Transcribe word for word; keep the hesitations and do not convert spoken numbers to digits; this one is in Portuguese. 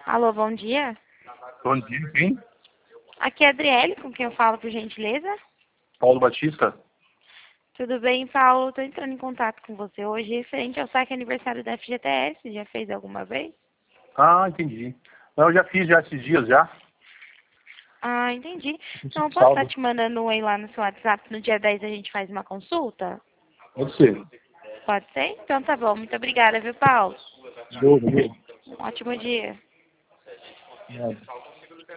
Alô, bom dia. Bom dia, quem? Aqui é a Adriele, com quem eu falo, por gentileza. Paulo Batista? Tudo bem, Paulo? Estou entrando em contato com você hoje referente ao saque aniversário da F G T S. Já fez alguma vez? Ah, entendi. Não, eu já fiz já esses dias já. Ah, entendi. Então, eu posso estar Saldo. te mandando um e lá no seu WhatsApp. No dia dez a gente faz uma consulta? Pode ser. Pode ser? Então tá bom. Muito obrigada, viu, Paulo? Show, valeu. Um ótimo dia. Obrigado.